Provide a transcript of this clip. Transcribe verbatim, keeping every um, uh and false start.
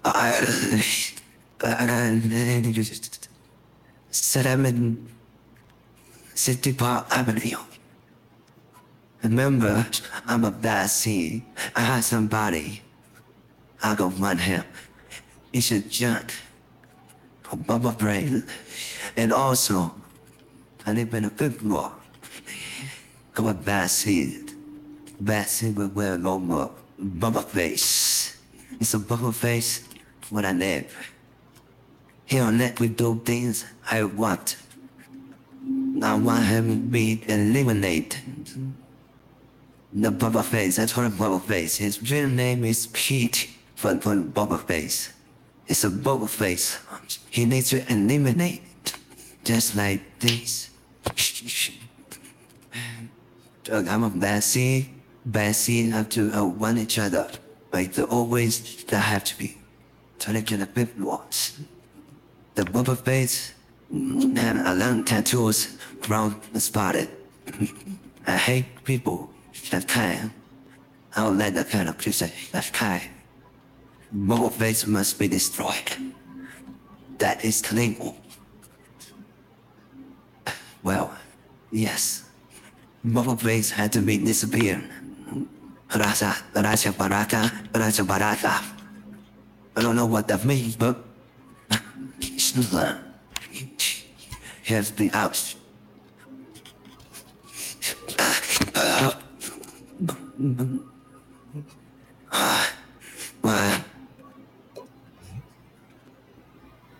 I, I said I'm in City Park Avenue. Remember, I'm a bad seed. I had somebody. I go run him. He should jump. Above my brain. And also, I live in a good war. I'm a bad seed. Bad seed will wear no more. Bubble face. It's a bubble face when I live. Here on net we do things I want. I want him to be eliminated. The bubble face, that's for a bubble face. His real name is Pete, but for bubble face. It's a bubble face. He needs to eliminate. Just like this. I'm a bad seed. Bad seed have to uh, want each other. Like the always that have to be. So they get a bit lost. The bubble face and a long tattoos round and spotted. I hate people that kind. I don't like that kind of person that kind. Bubble face must be destroyed. That is legal. Well, yes. Bubble face had to be disappeared. Rasa, Rasa Barata, Rasa Barata. I don't know what that means, but here's the house. Uh,